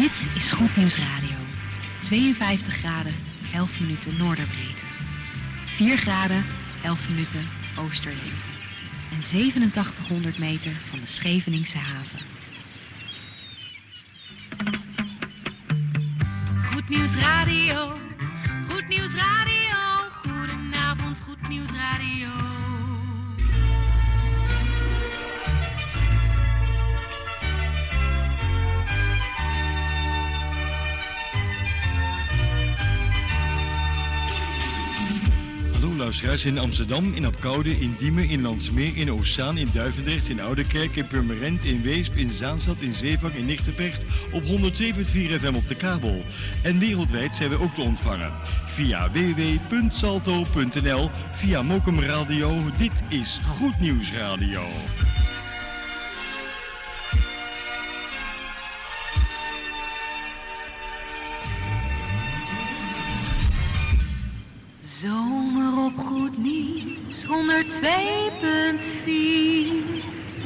Dit is Goed Nieuws Radio. 52 graden, 11 minuten noorderbreedte. 4 graden, 11 minuten oosterlengte. En 8700 meter van de Scheveningse haven. Goed Nieuws Radio. Goed Nieuws Radio. Goedenavond, Goed Nieuws Radio. Luisteraars in Amsterdam, in Apkoude, in Diemen, in Landsmeer, in Oostzaan, in Duivendrecht, in Oudekerk, in Purmerend, in Weesp, in Zaanstad, in Zeevang, in Nigtevecht op 107.4 FM op de kabel. En wereldwijd zijn we ook te ontvangen via www.salto.nl, via Mokum Radio. Dit is Goed Nieuws Radio. Zomer op Goed Nieuws 102.4.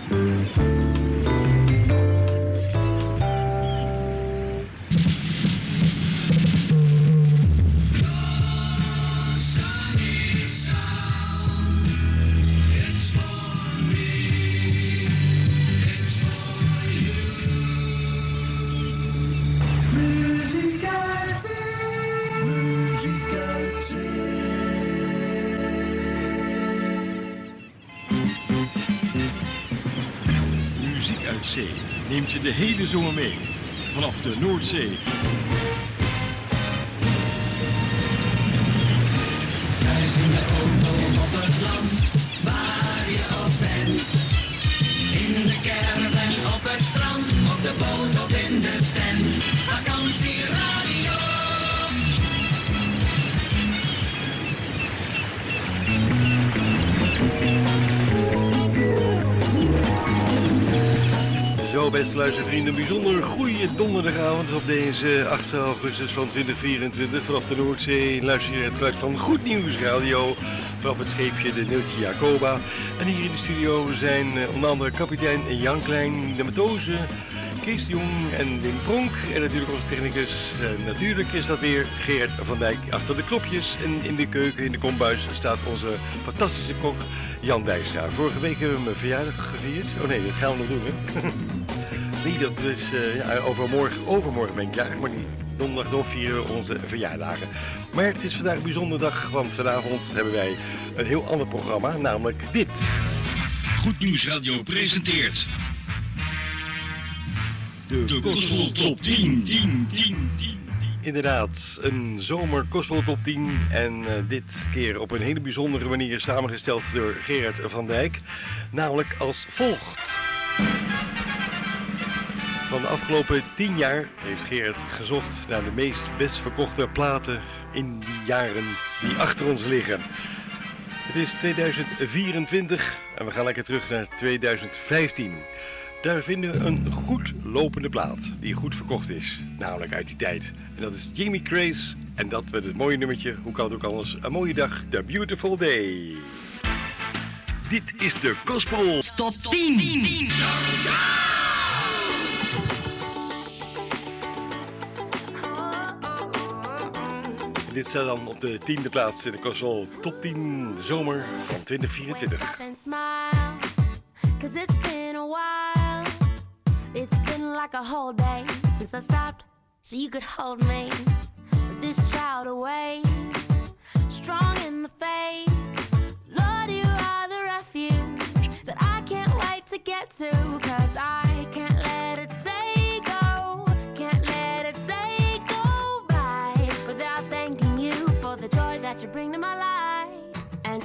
Zee neemt je de hele zomer mee vanaf de Noordzee. Duizenden auto's op het land, waar je ook bent. In de caravan, op het strand, op de boot of in de tent. Vakantieradio. Zo, beste luistervrienden, een bijzonder goede donderdagavond op deze 8 augustus van 2024. Vanaf de Noordzee luister je het geluid van Goed Nieuws Radio vanaf het scheepje de Neeltje Jacoba. En hier in de studio zijn onder andere kapitein Jan Klein, de matrozen Kees de Jong en Wim Pronk. En natuurlijk onze technicus, natuurlijk is dat weer Gerard van Dijk achter de knopjes. En in de keuken, in de kombuis, staat onze fantastische kok Jan Dijkstra. Vorige week hebben we mijn verjaardag gevierd. Oh nee, dat gaan we nog doen, hè? Nee, dat is overmorgen ben ik jarig, maar niet. Donderdag dan vieren we onze verjaardagen. Maar het is vandaag een bijzondere dag, want vanavond hebben wij een heel ander programma, namelijk dit. Goed Nieuws Radio presenteert de Gospel Top 10. Inderdaad, een zomer Gospel Top 10 en dit keer op een hele bijzondere manier samengesteld door Gerard van Dijk. Namelijk als volgt. Van de afgelopen 10 jaar heeft Gerard gezocht naar de meest best verkochte platen in die jaren die achter ons liggen. Het is 2024 en we gaan lekker terug naar 2015. Daar vinden we een goed lopende plaat die goed verkocht is, namelijk uit die tijd. En dat is Jamie Grace en dat met het mooie nummertje, hoe kan het ook anders, een mooie dag, The Beautiful Day. Dit is de Gospel Top 10. Dit staat dan op de 10e plaats in de Gospel Top 10 zomer van 2024. Cause it's been a while. It's been like a whole day since I stopped so you could hold me. But this child awaits, strong in the faith. Lord, you are the refuge that I can't wait to get to. Cause I can't let a day go, can't let a day go by without thanking you for the joy that you bring to my life. And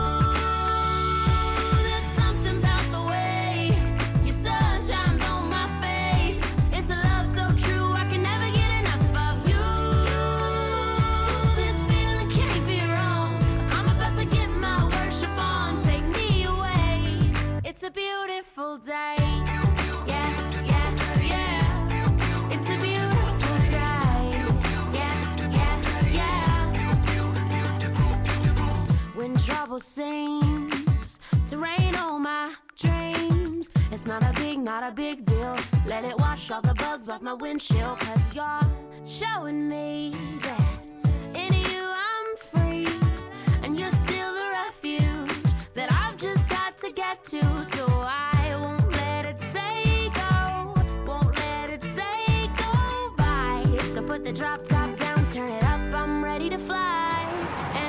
it's a beautiful day. Yeah, yeah, yeah. It's a beautiful day. Yeah, yeah, yeah. When trouble seems to rain on my dreams, as not a big deal. Let it wash all the bugs off my windshield. Cause you're showing me that in you I'm free. And you're still the refuge that I've just got to get to. So I won't let it take go by. So put the drop top down, turn it up, I'm ready to fly. And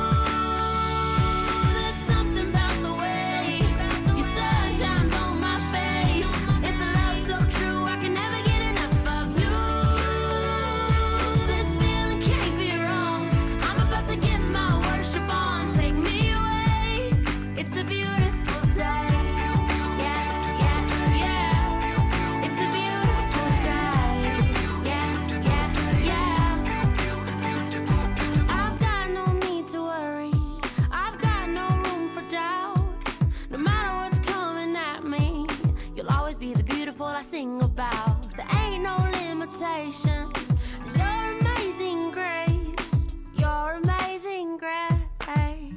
I sing about. There ain't no limitations to your amazing grace, your amazing grace.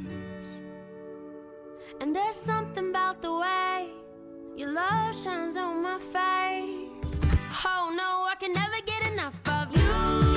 And there's something about the way your love shines on my face. Oh no, I can never get enough of you.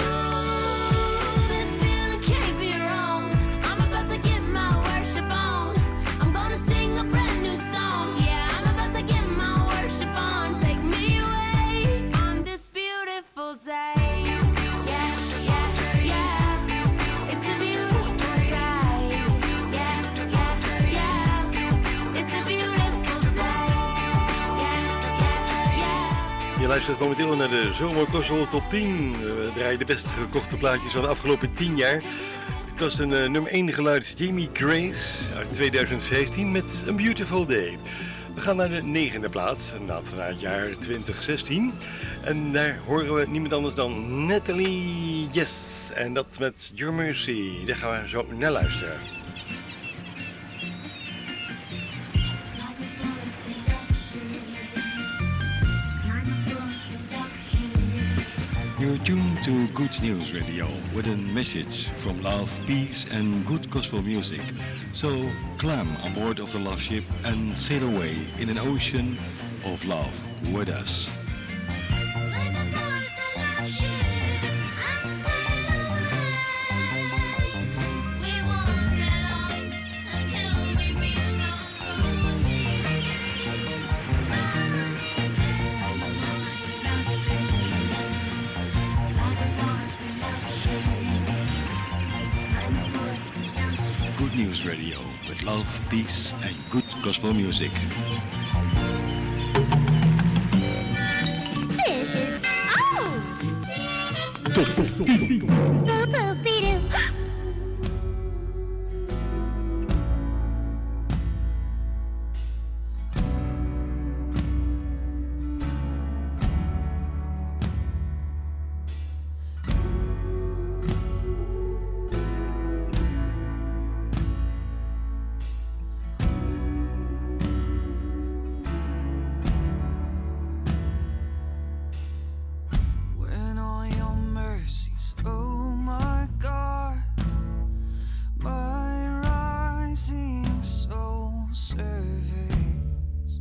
This feeling can't be wrong. I'm about to get my worship on. I'm gonna sing a brand new song. Yeah, I'm about to get my worship on. Take me away on this beautiful day. Yeah, yeah, yeah. It's a beautiful day. Yeah, yeah, yeah. It's a beautiful day. Yeah, yeah, yeah. Je luistert momenteel naar de Zomerkossel Top 10. We draaien de best gekochte plaatjes van de afgelopen 10 jaar. Dit was een nummer 1 geluid Jamie Grace uit 2015 met A Beautiful Day. We gaan naar de 9e plaats, naar het jaar 2016. En daar horen we niemand anders dan Natalie Yes. En dat met Your Mercy. Daar gaan we zo naar luisteren. You're tuned to Good News Radio with a message from love, peace and good gospel music. So climb on board of the love ship and sail away in an ocean of love with us. Good News Radio with love, peace and good gospel music. This is Boo-boo-be-doo. When all your mercies, oh my God, my rising soul surveys,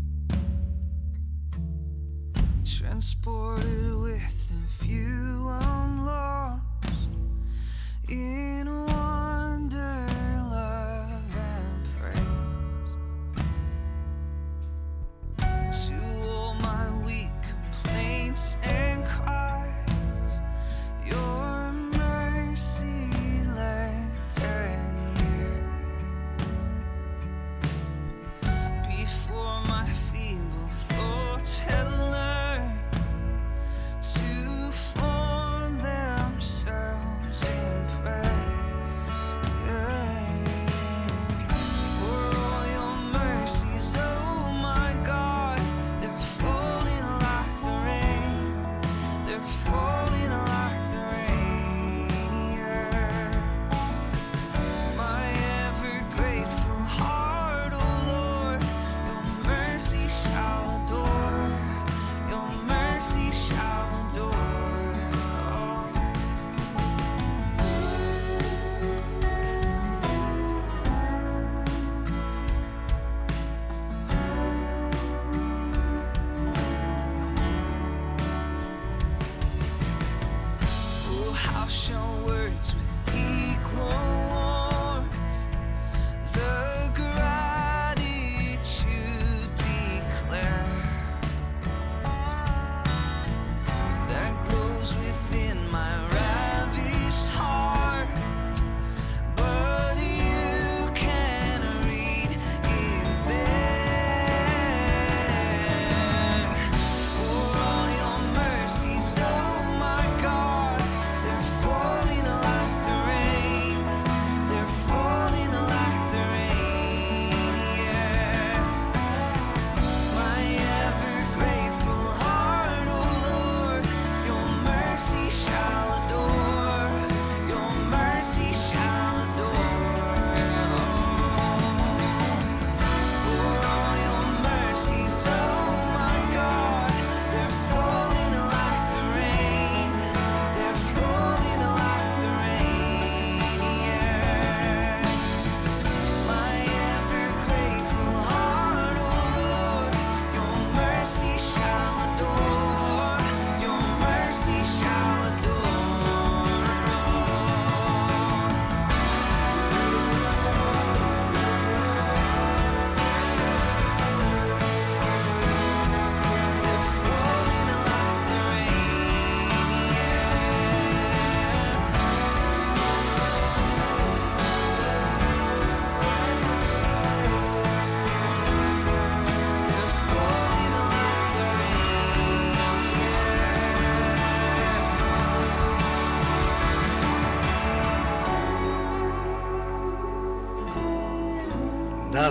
transported within view, I'm lost in wonder, love and praise. To all my weak complaints and cries, your mercy lent an ear. Before my feeble thoughts had learned to form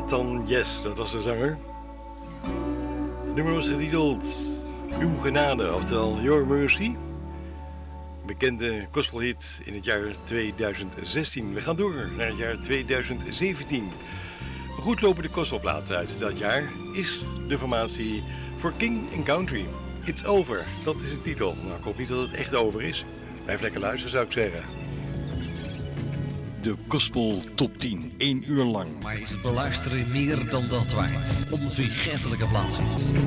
Satan Yes, dat was de zanger. Het nummer was getiteld Uw Genade, oftewel Your Mercy. Bekende gospelhit in het jaar 2016. We gaan door naar het jaar 2017. Een goed lopende gospelplaat uit dat jaar is de formatie For King and Country. It's Over, dat is de titel. Nou, ik hoop niet dat het echt over is. Blijf lekker luisteren, zou ik zeggen. De Gospel Top 10, 1 uur lang. Maar is het beluisteren meer dan dat waard? Onvergetelijke plaatsen.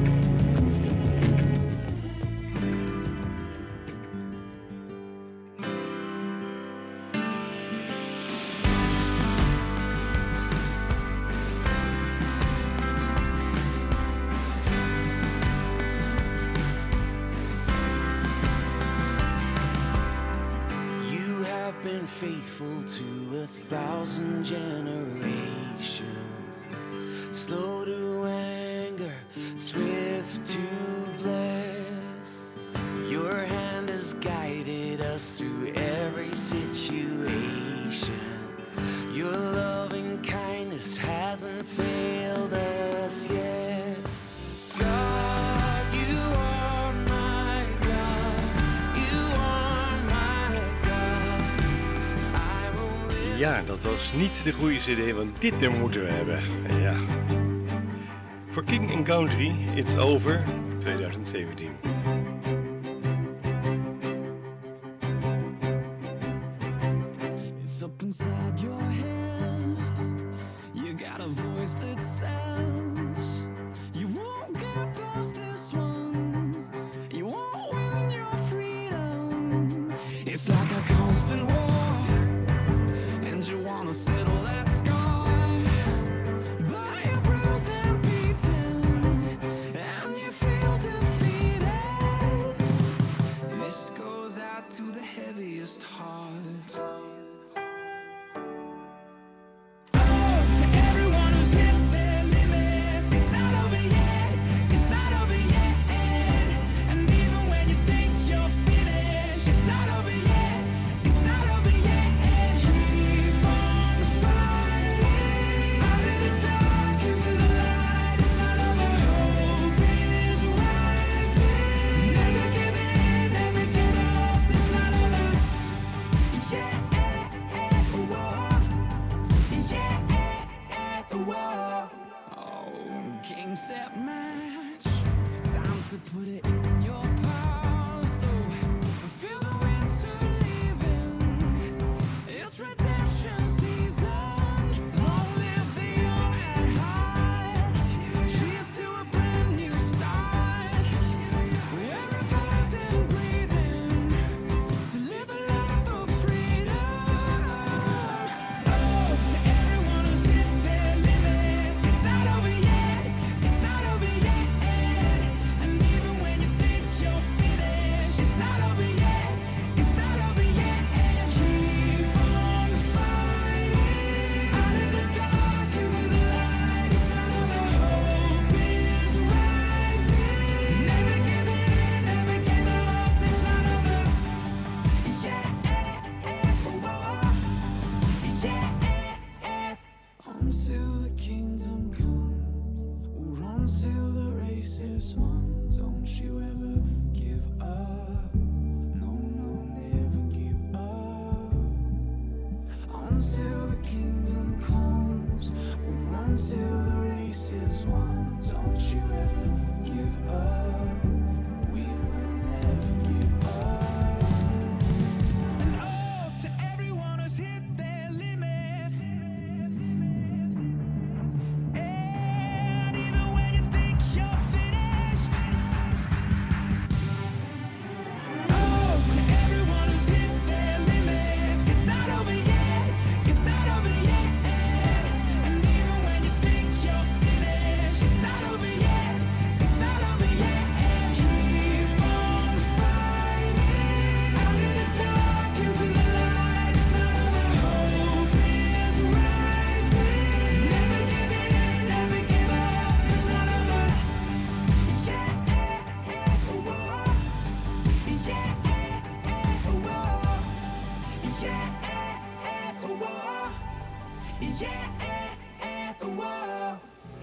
Faithful to 1,000 generations, slow to anger, swift to bless. Your hand has guided us through every situation. Your loving kindness hasn't failed us yet. God, you are my God. You are my God. Ja, dat was niet de goede cd, want dit nummer moeten we hebben. Ja. For King and Country, It's Over, 2017. It's up inside your head. You got a voice that says you won't get past this one. You won't win your freedom. It's like a constant war. You wanna settle that scar, but you're bruised and beaten, and you feel defeated. This goes out to the heaviest heart. Oh, to everyone who's hit their limit, it's not over yet, it's not over yet. And even when you think you're finished, it's not over yet, it's not over yet. Set match, time to put it in your past. Oh, feel the winter leaving. It's redemption season. Long live the young and high. Cheers to a brand new start. We're revived and breathing to live a life of freedom. Oh, to everyone who's hit their limit, it's not over yet. Until the kingdom comes, or until the race is won. Don't you ever give up. No, no, never give up. Until the kingdom comes, or until the race is won. Don't you ever give up. We will never give up. And oh, to everyone who's hit their limit. Yeah.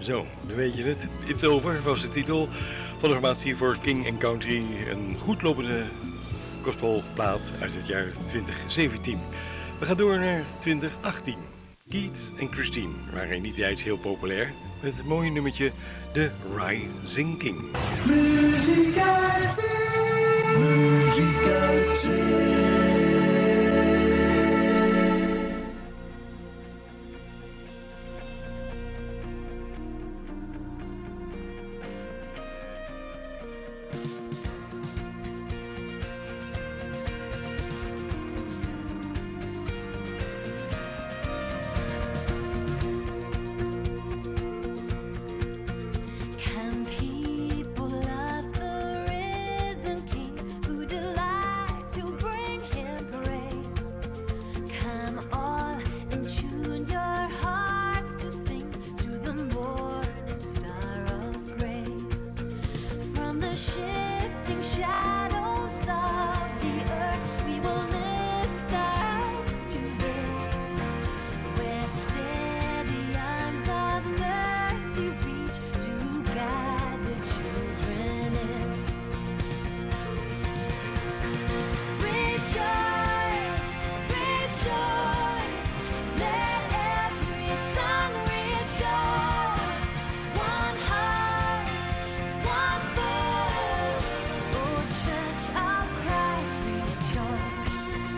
Zo, dan weet je het. It's Over was de titel van de formatie voor King and Country. Een goed lopende gospelplaat uit het jaar 2017. We gaan door naar 2018. Keith en Christine waren in die tijd heel populair met het mooie nummertje The Rising King. Muziek uit zee, muziek uit zee. Can people love the risen King who delight to bring him praise? Come all and tune your hearts to sing to the morning star of grace. From the shifting shadows of the earth we will lift our eyes to Him, where steady arms of mercy reach to guide the children in. Rejoice, rejoice, let every tongue rejoice. One heart, one voice, O Church of Christ, rejoice.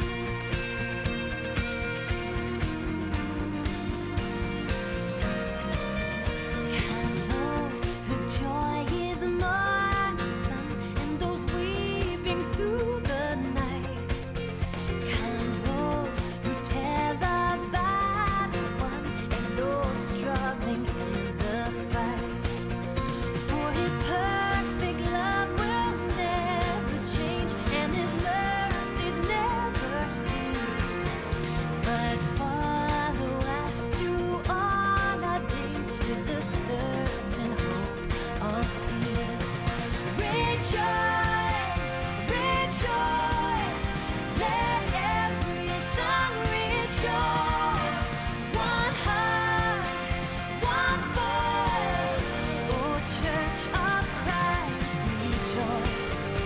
Can those whose joy is morning sun and those weeping through the night, can those who tell the battles won and those struggling in the fight, for His perfect love will never change and His mercies never cease, but follow us through all our days with the certain hope of peace. Rejoice, rejoice, let every tongue rejoice. One heart, one voice, O Church of Christ, rejoice.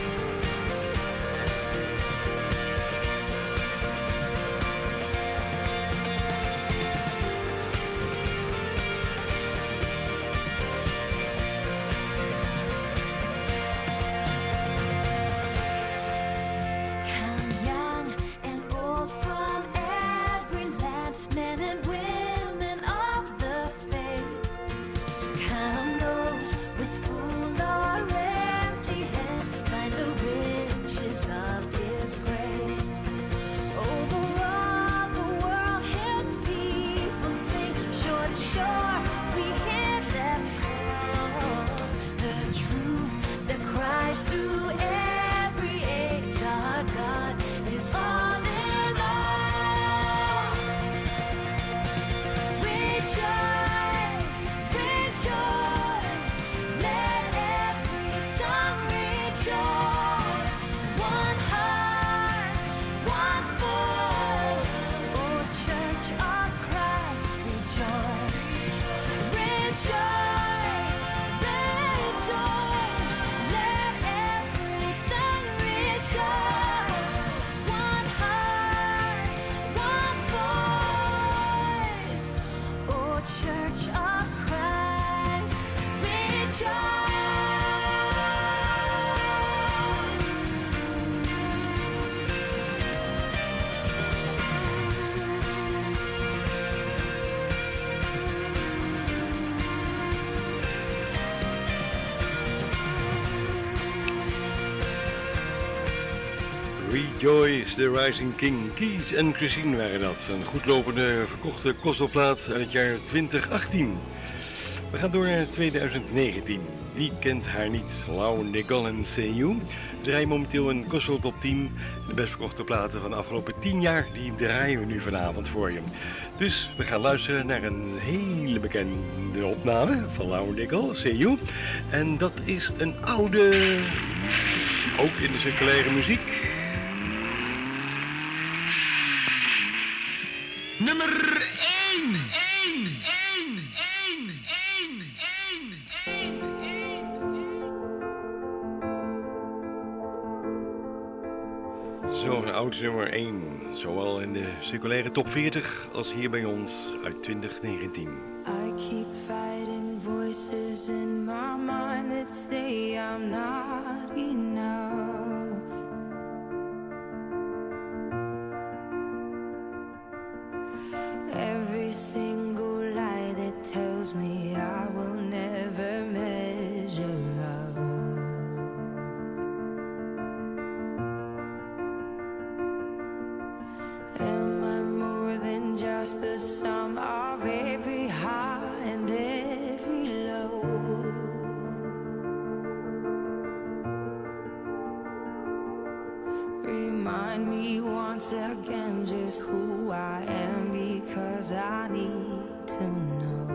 Come young and old from every land, men and women of the faith. Come those with full or empty hands, find the riches of His grace. Over all the world His people sing, shore to shore we hear them call. The truth that cries through every age, our God is all in all. Rejoice, rejoice, let every tongue rejoice. One heart, one voice, O Church of Christ, rejoice. Rejoice, rejoice, let every tongue rejoice. One heart, one voice, O Church of Christ, rejoice. Rejoice, The Rising King. Keith en Christine waren dat. Een goedlopende verkochte gospelplaat uit het jaar 2018. We gaan door naar 2019. Wie kent haar niet? Lau Nickel en Say You draaien momenteel een gospel top 10. De best verkochte platen van de afgelopen 10 jaar, die draaien we nu vanavond voor je. Dus we gaan luisteren naar een hele bekende opname van Lau Nickel, Say You. En dat is een oude, ook in de circulaire muziek. Nummer 1. zo'n oud nummer 1. Zowel in de circulaire top 40 als hier bij ons uit 2019. I keep fighting voices in my mind that say I'm not enough. Every single lie that tells me I will never measure up. Am I more than just the sum of every high and every low? Remind me once again just who I am, because I need to know.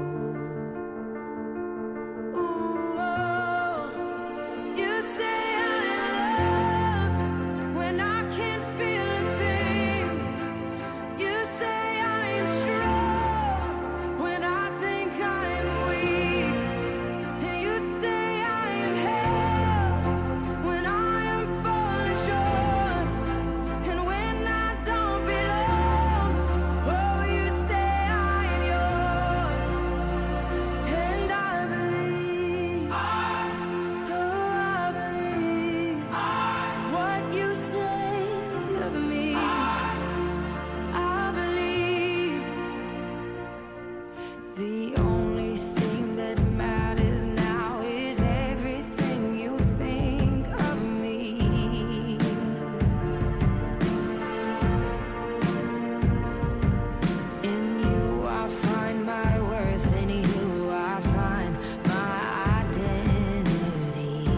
Ooh, oh, you say I'm loved when I can't feel a thing. You say I'm strong when I think I'm weak. And you say I am held when I am falling short. And when I don't belong, oh, you say I am yours. And I believe, oh, I believe what you say of me. I believe the only thing that matters now is everything you think of me. In you I find my worth, in you I find my identity.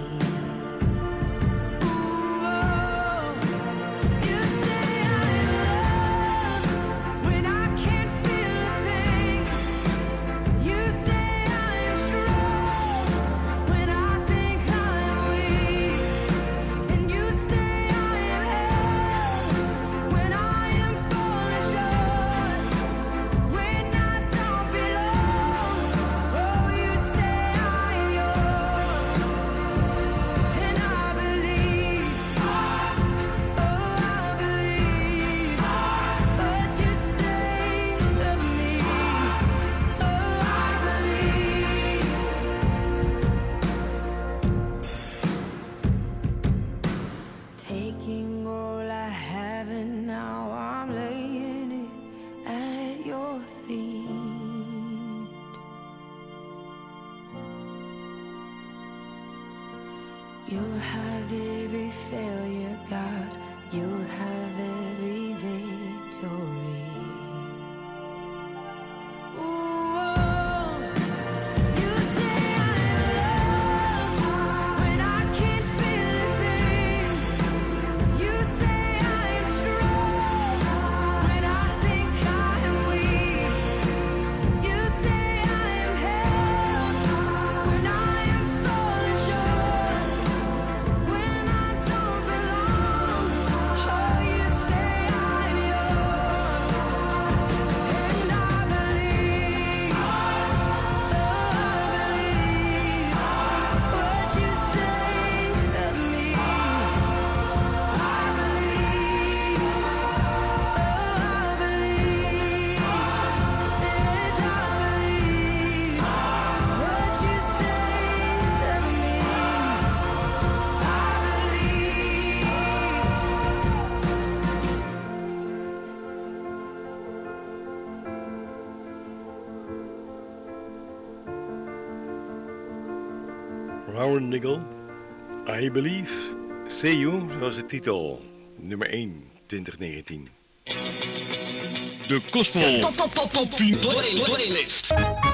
Ooh, oh, you say I'm loved when I can't feel a thing. You say I'm strong when I think I'm weak. And you say I am held when I am falling short. When I don't belong, oh, you say I am yours. And I believe, oh, I believe what you say of me. Oh, I believe. Taking all I have and now I'm laying it at your feet. You'll have every failure, God. You'll have every victory. Ooh, you say I'm loved when I can't feel a thing. You say I'm strong when I think I am weak. You say I am held when I am falling short. When I don't belong, oh, you say I'm yours. And I believe, oh, I believe what you say of me. I believe, oh, I believe, yes, I believe what you say of me. Rowan Nigel, I Believe, Say You, zoals de titel. Nummer 1, 2019. De Gospel. Top 10 playlist.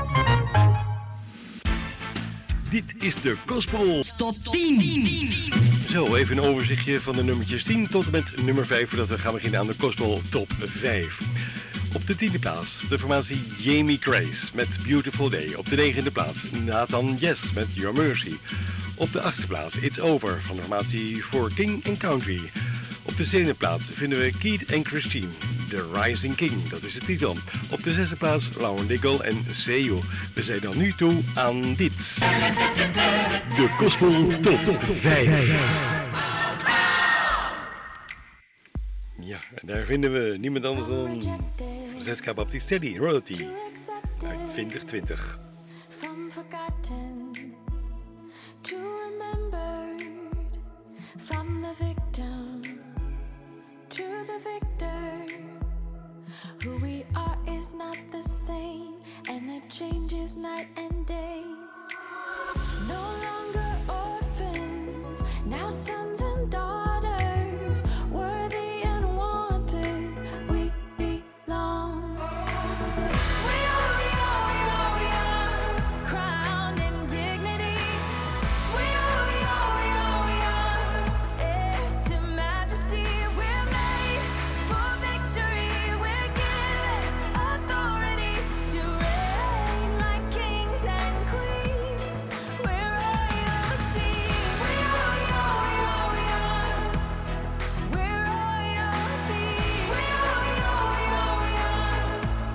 Dit is de Gospel Top 10. Zo, even een overzichtje van de nummertjes 10 tot en met nummer 5, voordat we gaan beginnen aan de Gospel Top 5. Op de 10e plaats de formatie Jamie Grace met Beautiful Day. Op de 9e plaats Nathan Yes met Your Mercy. Op de 8e plaats It's Over van de formatie For King and Country. Op de 7e plaats vinden we Keith en Christine, The Rising King, dat is de titel. Op de 6e plaats Lauren Diggle en Say You. We zijn dan nu toe aan dit. De Gospel Top 5. En daar vinden we niemand anders dan Francesca Battistelli, Royalty, uit 2020. From forgotten to remembered, from the victim to the victor. Who we are is not the same, and the change is night and day. No longer orphans, now sons and daughters, worthy and wanted, we belong. We are, crowned in dignity. We are, heirs to majesty. We're made for victory. We're given authority to reign like kings and queens. We're royalty. We are, we're royalty. We are,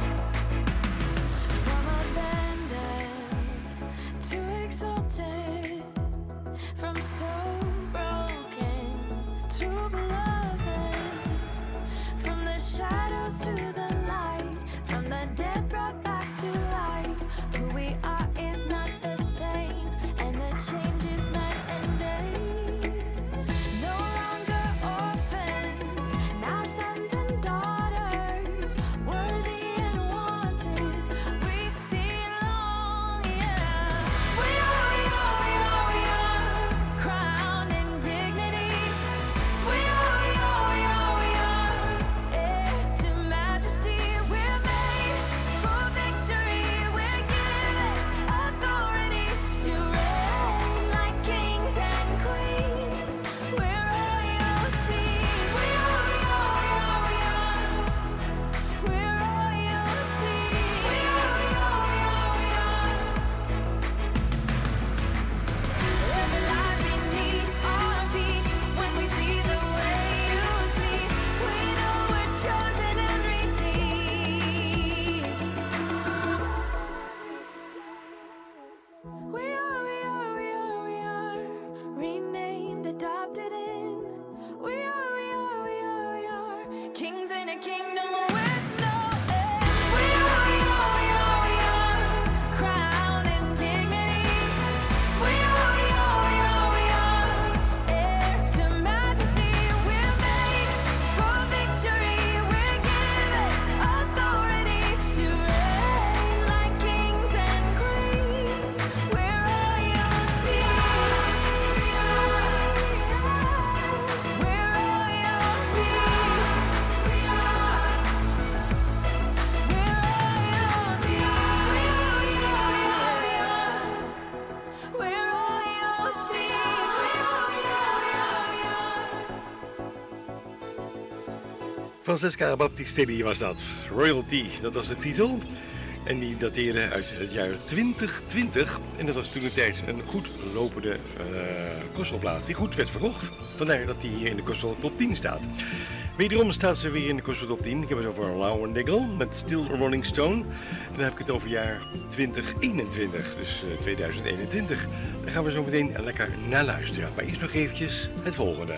from abandoned to exalted, from so broken to beloved, from the shadows to the light, from the dead brought back to life. Who we are is not the same, and the change is night and day. No longer orphans, now sons and daughters, worthy and wanted, we belong. Yeah, we are, crowned in dignity. We are, heirs to majesty. We're made for victory. We're given authority to reign like kings and queens. We're royalty. We are, we're royalty. We are, every life beneath our feet. When we see the way you see, we know we're chosen and redeemed. We are renamed, adopted in. We are kings in a kingdom with no end. We are, crowned in dignity. We are, heirs to majesty. We're made for victory. We're given authority to reign like kings and queens. We're royalty. We're royalty. We're royalty. Francesca Battistelli was dat. Royalty, dat was de titel. En die dateerde uit het jaar 2020. En dat was toen de tijd een goed lopende gospelplaats die goed werd verkocht. Vandaar dat die hier in de gospel top 10 staat. Wederom staat ze weer in de gospel top 10. Ik heb het over Lauren Daigle met Still a Rolling Stone. En dan heb ik het over jaar 2021, dus 2021. Daar gaan we zo meteen lekker naar luisteren. Maar eerst nog eventjes het volgende.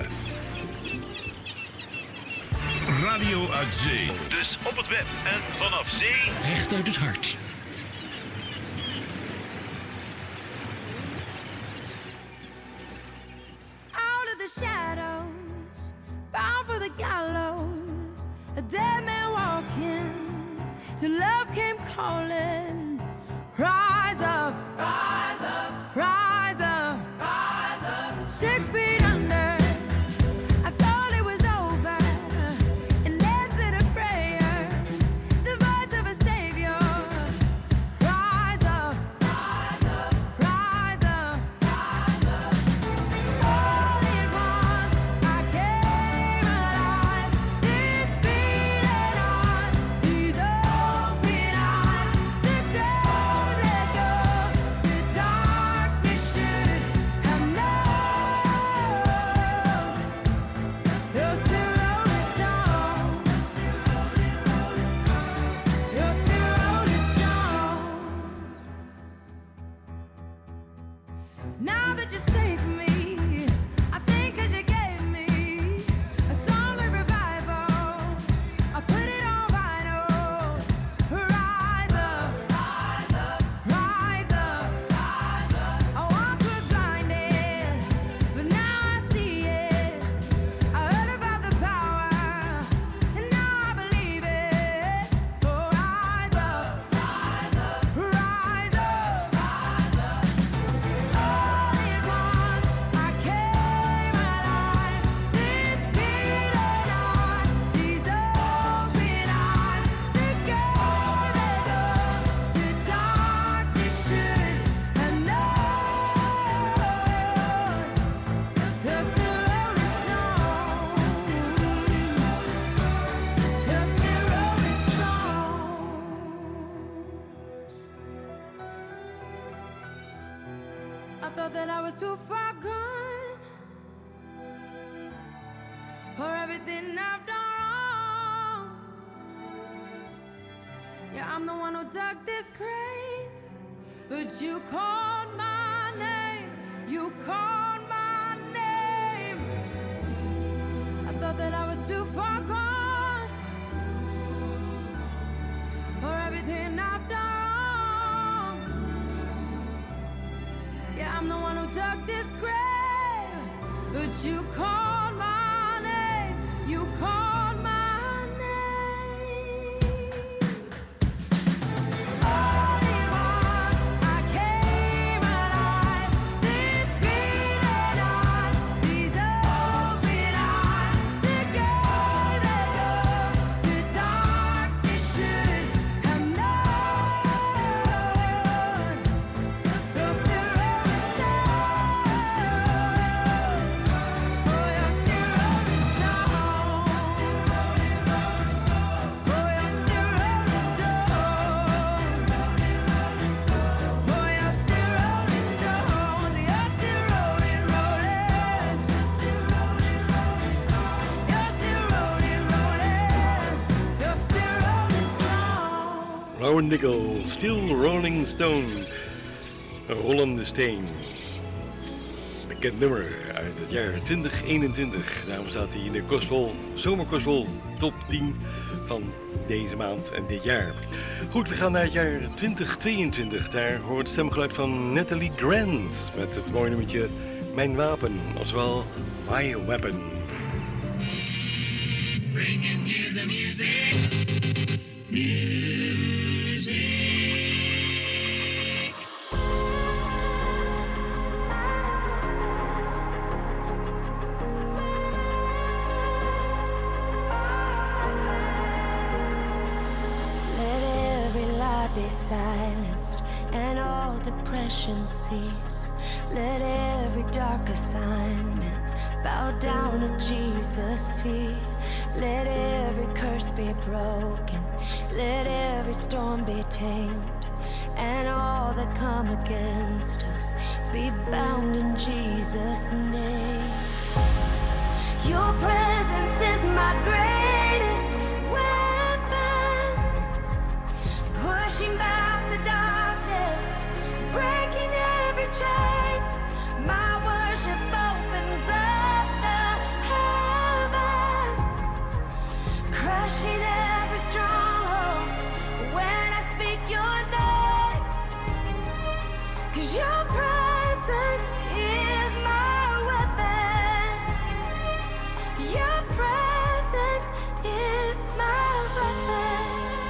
Radio uit zee. Dus op het web en vanaf zee. Recht uit het hart. Out of the shadows, bound for the gallows, a dead man walking, till love came calling. Rise up, rise up, rise up, rise up. 6 feet under, I thought it was over, and answered a prayer, the voice of a savior. Rise up, rise up, rise up, rise up. All at once I came alive, this beating heart, these open eyes, the grave let go, the darkness should have known. You're still rolling stone. You're still rolling stone. Now that you saved me, I sing 'cause you gave me a song of revival. thought that I was too far gone for everything I've done wrong. Yeah, I'm the one who dug this grave, but you called my name. You called my name. I thought that I was too far gone for everything I've done wrong. Yeah, I'm the one who dug this grave, but you called my name. You called my name. All at once I came alive. This beating heart, these open eyes, they gave it up. The darkness should have known. So still rolling stone. Oh, you're still rolling stone. Oh, you're still rolling stone. Oh, you're still rolling stone. You're still rolling, rolling. You're still rolling, rolling. You're still rolling stone. Rowan Nickel, Still Rolling Stone. Rollende Steen. Bekend nummer uit het jaar 2021. Daarom staat hij in de Gospel, Zomergospel top 10 van deze maand en dit jaar. Goed, we gaan naar het jaar 2022. Daar hoort het stemgeluid van Natalie Grant met het mooie nummertje Mijn Wapen, oftewel My Weapon. Bringing you the music. Let every lie be silenced and all depression cease. Let every dark assignment bow down at Jesus' feet. Let every curse be broken. Let every storm be tamed. And all that come against us be bound in Jesus' name. Your presence is my greatest weapon, pushing back the darkness, breaking every chain. My worship opens up the heavens, crushing every stronghold when I speak your name. 'Cause your presence is my weapon. Your presence is my weapon.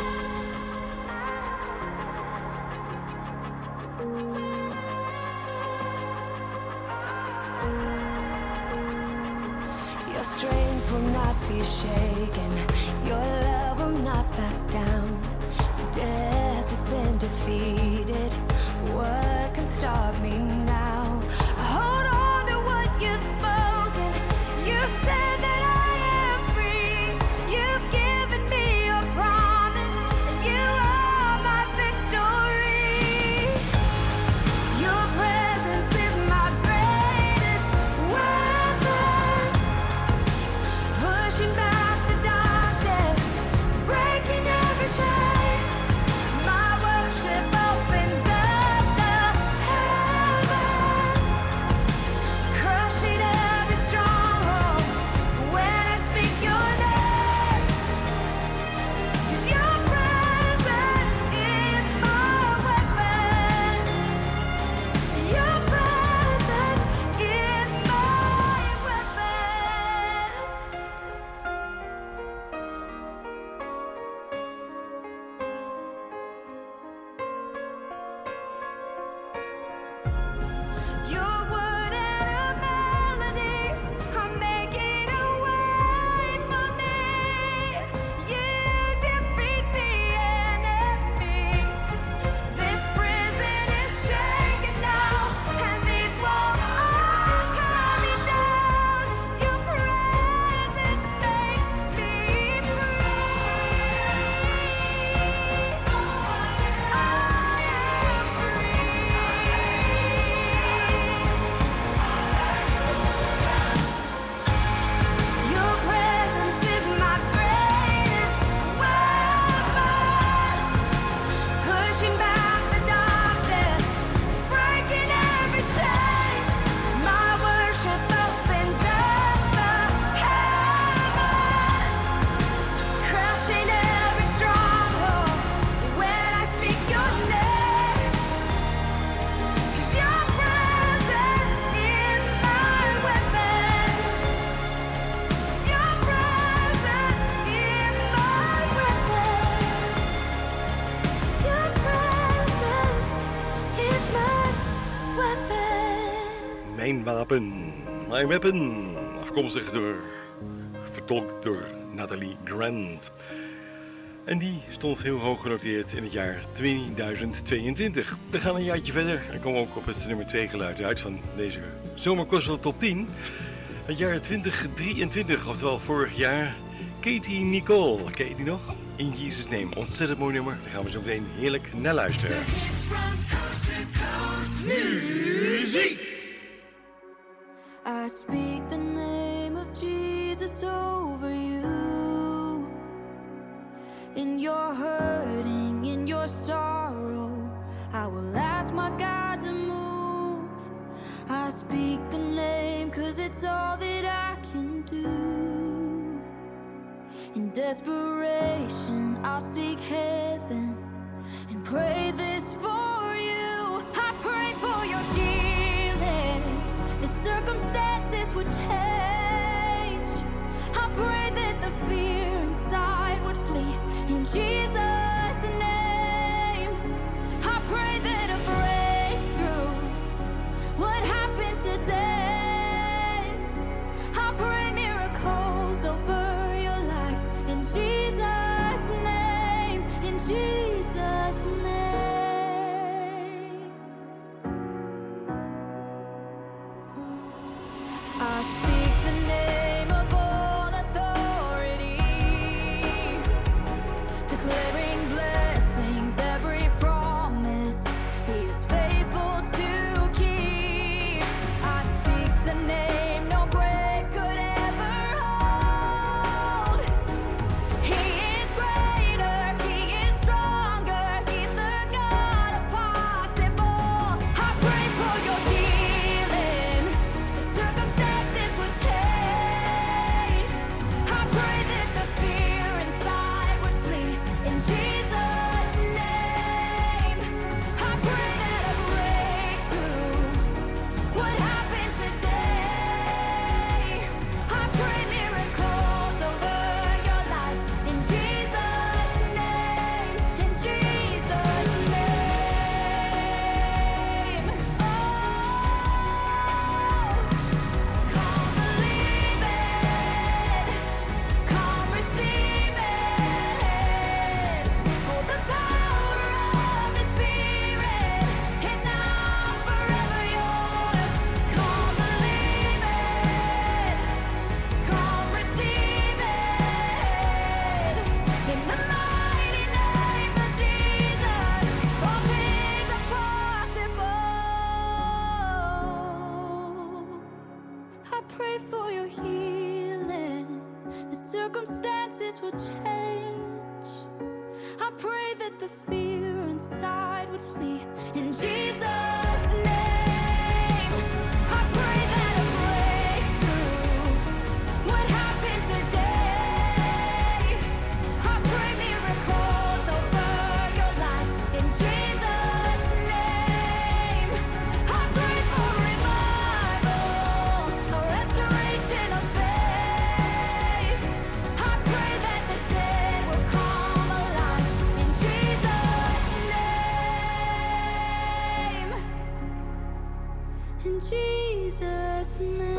Your strength will not be shaken. Your love will not back down. Death has been defeated. What can stop me now? I hold on to what you've spoken. You said that I am free. You've given me your promise, and you are my victory. Your presence is my greatest weapon, pushing back the darkness, breaking every chain. My worship opens up the heavens. Mijn wapen, mijn weapon. Afkomstig vertolkt door Nathalie Grant. En die stond heel hoog genoteerd in het jaar 2022. We gaan een jaartje verder en komen ook op het nummer 2 geluid uit van deze zomergospel top 10. Het jaar 2023, oftewel vorig jaar. Katie Nicole, ken je die nog? In Jesus' Name, ontzettend mooi nummer. Daar gaan we zo meteen heerlijk naar luisteren. Muziek! I speak the name of Jesus over you. In your hurting, in your sorrow, I will ask my God to move. I speak the name 'cause it's all that I can do. In desperation, I'll seek heaven and pray this for you. I pray for your healing, that circumstances would change. I pray that the fear inside would flee in Jesus' name. I pray that a breakthrough would happen today. I pray miracles over your life in Jesus' name, in Jesus' name. I speak the name of all authority, declaring blessings, every promise He is faithful to keep. I speak the name no grave could ever hold. He is greater, He is stronger, He's the God of possible. I pray for your healing, that circumstances would change. I pray that the fear inside would flee in Jesus' name. I pray that a breakthrough would happen today. I pray miracles over your life in Jesus' name, in Jesus' name. Oh, come believe it, come receive it. Oh, the power of His Spirit is now forever yours. Come believe it, come receive it. In the mighty name of Jesus, all things are possible. I pray for your healing, that circumstances will change. I pray that the fear inside would flee in Jesus' name. I pray that a breakthrough would happen today. I pray miracles over your life in Jesus' name. I pray for revival, a restoration of faith. I pray that the dead will come alive in Jesus' name. In Jesus'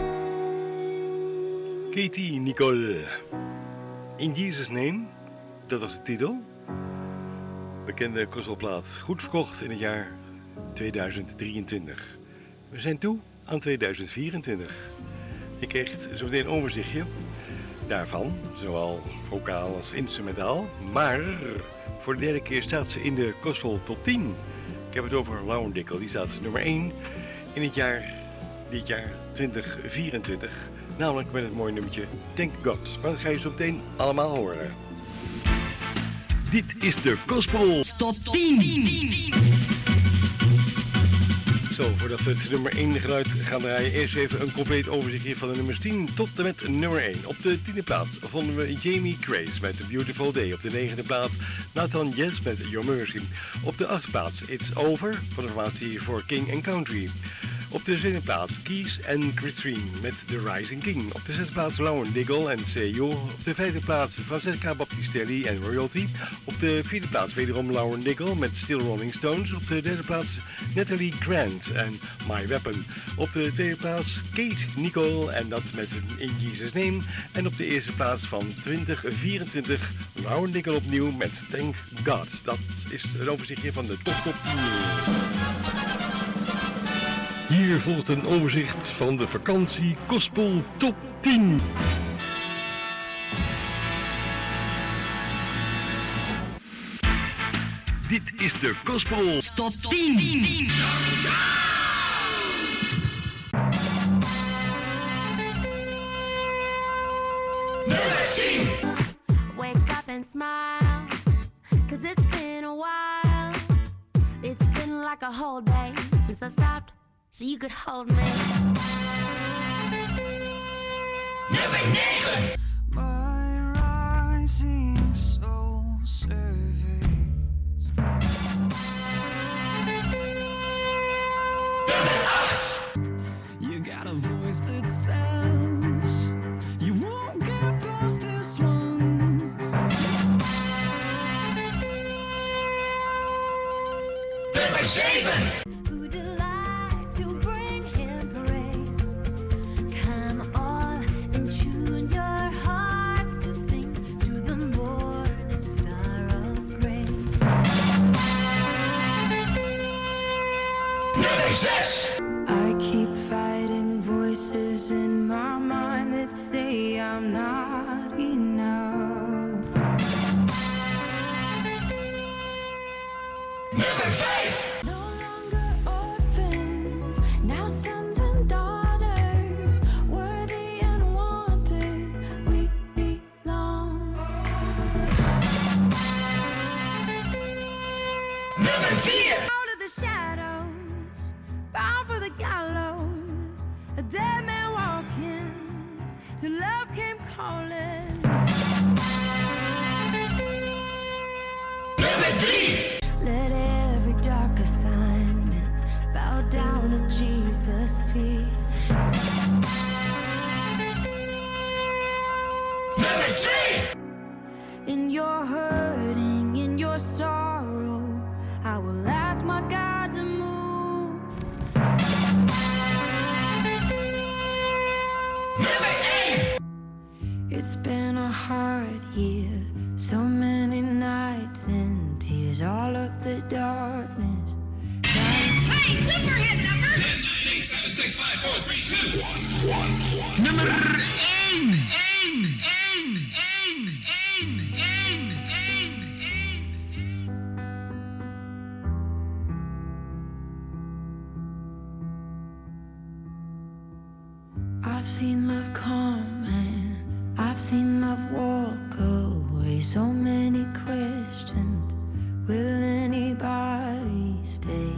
name. Katie Nicole. In Jesus' Name, dat was de titel. Bekende gospelplaat, goed verkocht in het jaar 2023. We zijn toe aan 2024. Je krijgt zo meteen een overzichtje daarvan, zowel vocaal als instrumentaal. Maar voor de derde keer staat ze in de gospel top 10. Ik heb het over Lauren Daigle, die staat nummer 1 in het jaar, dit jaar 2024. Namelijk met het mooie nummertje Thank God. Maar dat ga je zo meteen allemaal horen. Dit is de Gospel Top 10. Zo, voordat we het nummer 1 geluid gaan draaien, eerst even een compleet overzichtje van de nummers 10 tot en met nummer 1. Op de 10e plaats vonden we Jamie Grace met The Beautiful Day. Op de 9e plaats Nathan Yes met Your Mercy. Op de 8e plaats It's Over van de formatie voor King and Country. Op de 7e plaats Keys en Christine met The Rising King. Op de 6e plaats Lauren Diggle en Seyo. Op de 5e plaats Francesca Battistelli en Royalty. Op de 4e plaats wederom Lauren Diggle met Still Rolling Stones. Op de 3e plaats Natalie Grant en My Weapon. Op de 2e plaats Kate Nicole en dat met In Jesus Name. En op de 1e plaats van 2024 Lauren Diggle opnieuw met Thank God. Dat is een overzichtje van de top 10. Hier volgt een overzicht van de vakantie Gospel Top 10. Dit is de Gospel Top 10. Nummer 10. Wake up and smile, 'cause it's been a while. It's been like a whole day since I stopped, so you could hold me. Nummer 9. My rising soul surveys. Nummer 8. You got a voice that sounds. You won't get past this one. Nummer 7. Who delight to bring him praise. Come all and tune your hearts to sing to the morning star of grace. Nummer 6. I keep fighting voices in my mind that say I'm not enough. Nummer 5. No longer orphans, now sons and daughters, worthy and wanted, we belong. Nummer 4. Out of the shadows, bound for the gallows, a dead man walking, till love came calling. Nummer 3. Let every dark assignment bow down at Jesus' feet. Nummer 2. In your hurting, in your sorrow, I will ask my God to move. Nummer 1. It's been a hard year, so many nights and tears, all of the darkness. Hey, super hit number. 10, 9, 8, 7, 6, 5, 4, 3, 2, 1. Nummer 1. I've seen love come and I've seen love walk away. So many questions, will anybody stay?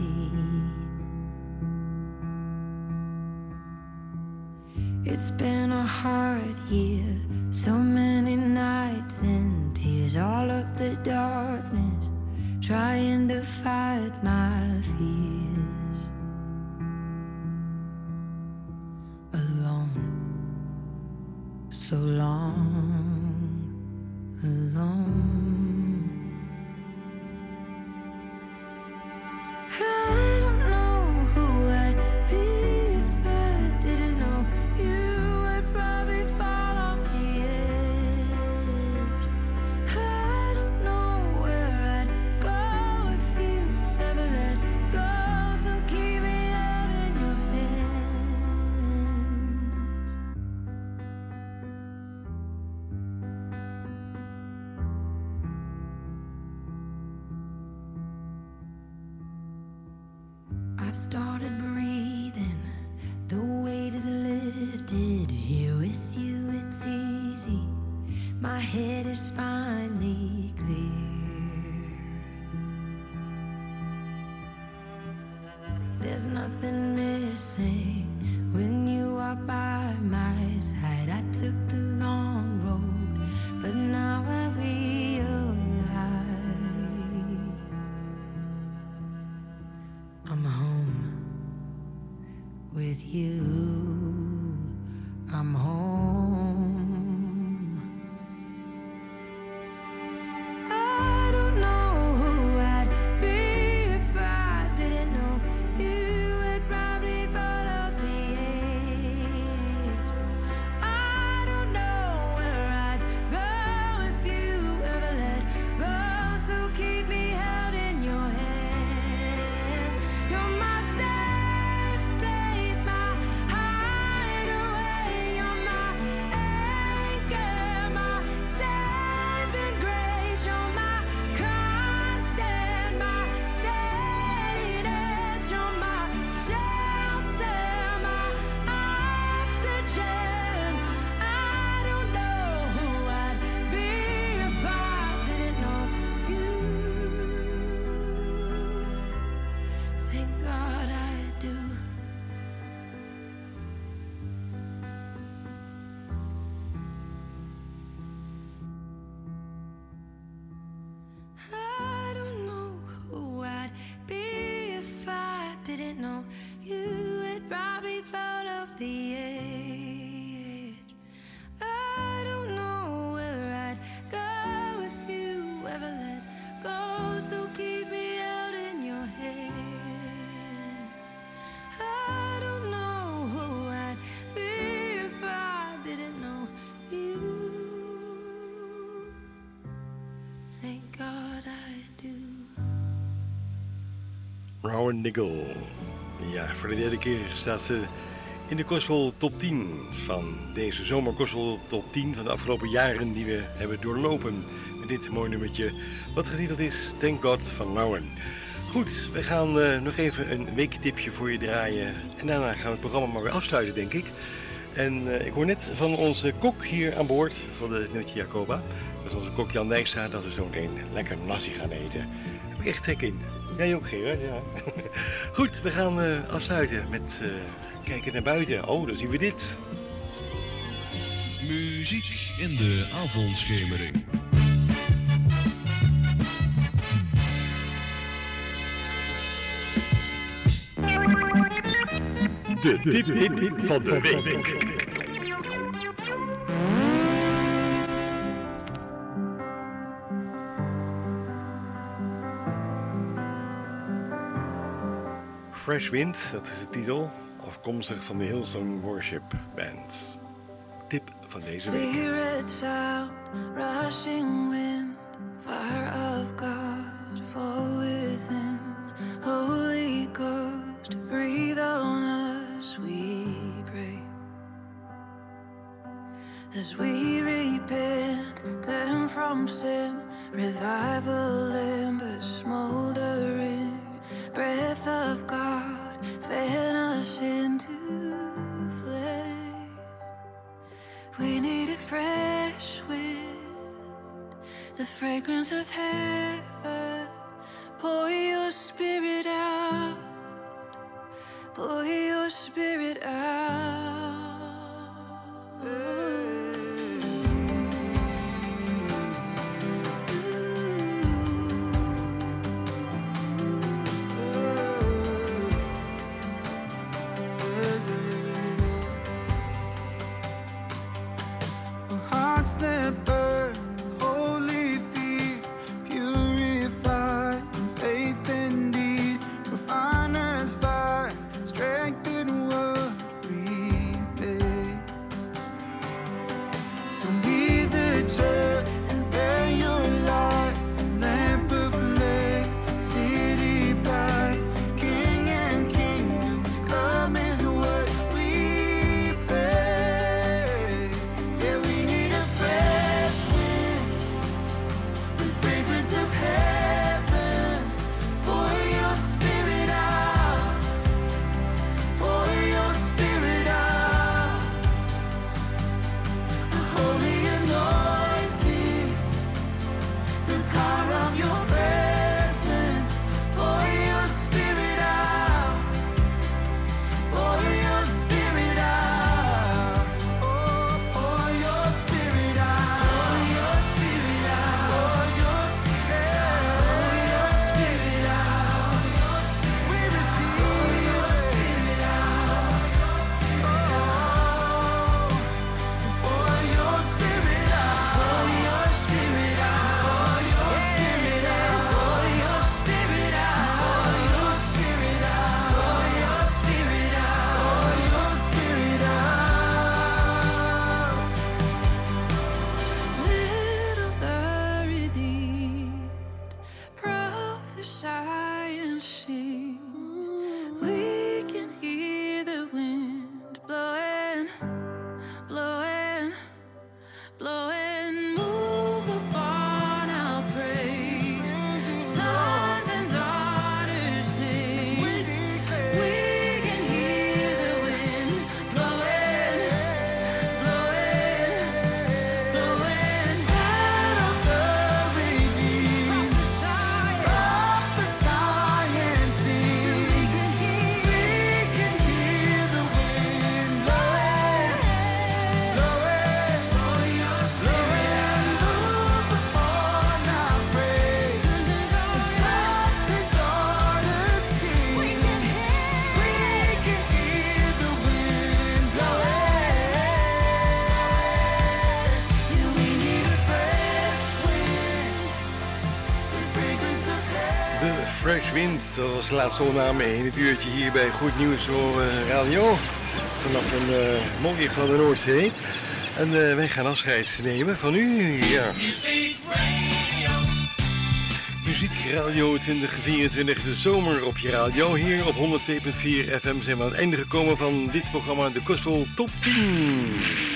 It's been a hard year, so many nights and tears, all of the darkness, trying to fight my fears. Alone, so long, alone. I don't know who I'd be if I didn't know you would probably fall off the edge. I don't know where I'd go if you ever let go, so keep me out in your hands. with you, I'm home. I don't know who I'd be if I didn't know you had probably thought of the edge. I don't know where I'd go if you ever let go, so keep me held in your hands. You're my safe place, my hideaway. You're my anchor, my saving grace. You're my constant, my steadiness. You're my shelter, my oxygen. I don't know who I'd be if I didn't know you. Thank God I do. I don't know who I'd be if I didn't know you had probably thought of the edge. I don't know where I'd go if you ever let go, so keep me out in your hands. I don't know who I'd be if I didn't know you. Thank God I do. Rowan Niggle. Ja, voor de derde keer staat ze in de Gospel Top 10 van deze zomer Gospel Top 10 van de afgelopen jaren die we hebben doorlopen. Met dit mooie nummertje wat getiteld is Thank God van Rowan. Goed, we gaan nog even een weektipje voor je draaien. En daarna gaan we het programma maar weer afsluiten, denk ik. En ik hoor net van onze kok hier aan boord van de Nutje Jacoba, dat is onze kok Jan Dijkstra, dat we zo meteen lekker nasi gaan eten. Daar heb ik echt trek in. Jij ook, Gerard? Ja. Goed, we gaan afsluiten met kijken naar buiten. Oh, dan zien we dit. Muziek in de avondschemering. De tip van de week. Fresh Wind, dat is de titel, afkomstig van de Hillsong Worship Band. Tip van deze week. Spirit sound, rushing wind, fire of God, fall within. Holy Ghost, breathe on us, we pray. As we repent, turn from sin, revival embers smoldering. Breath of God, fan us into flame. We need a fresh wind, the fragrance of heaven. Pour your spirit out, pour your spirit out. That burn with holy feet, purified in faith and deed, refiner's fire, strength in what we Fresh Wind, dat was de laatste opname in het uurtje hier bij Goed Nieuws voor Radio. Vanaf een mooie gladde Noordzee. En wij gaan afscheid nemen van u. Ja. Muziek Radio 2024, de zomer op je radio. Hier op 102.4 FM zijn we aan het einde gekomen van dit programma, de Gospel Top 10.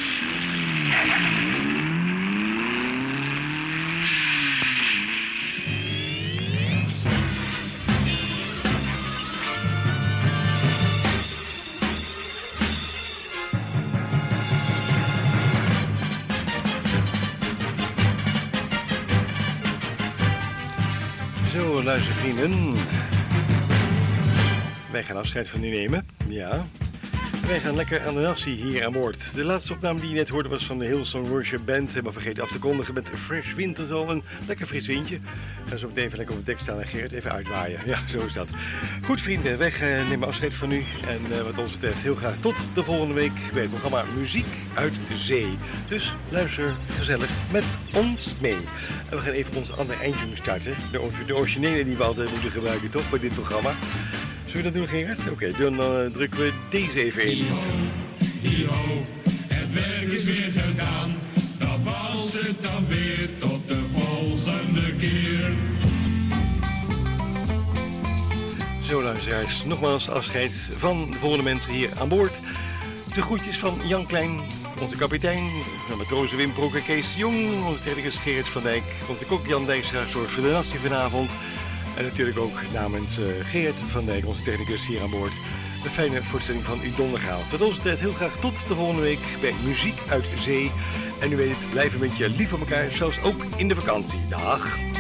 Zo, luistervrienden. Wij gaan afscheid van u nemen, ja. Wij gaan lekker aan de natie hier aan boord. De laatste opname die je net hoorde was van de Hillsong Worship Band. Hebben we vergeten af te kondigen met Fresh Wind. Dat is al een lekker fris windje. Gaan zo meteen even lekker op het dek staan en Gerrit even uitwaaien. Ja, zo is dat. Goed vrienden, wij nemen afscheid van u. En wat ons betreft heel graag tot de volgende week bij het programma Muziek uit Zee. Dus luister gezellig met ons mee. En we gaan even ons andere eindje starten. De originele die we altijd moeten gebruiken toch bij dit programma. Zullen we dat doen, Gerard? Oké, dan drukken we deze even in. Hi-ho, het werk is weer gedaan. Dat was het dan weer, tot de volgende keer. Zo luisteraars, nogmaals afscheid van de volgende mensen hier aan boord. De groetjes van Jan Klein, onze kapitein, de matrozen Wim Broek en Kees de Jong, onze technicus Gerrit van Dijk, onze kok Jan Dijkstra zorgt voor de natie vanavond. En natuurlijk ook namens Gerrit van Dijk, onze technicus hier aan boord, een fijne voorstelling van uw donderdagavond. Tot onze tijd heel graag tot de volgende week bij Muziek uit Zee. En u weet het, blijf een beetje lief voor elkaar, zelfs ook in de vakantie. Dag!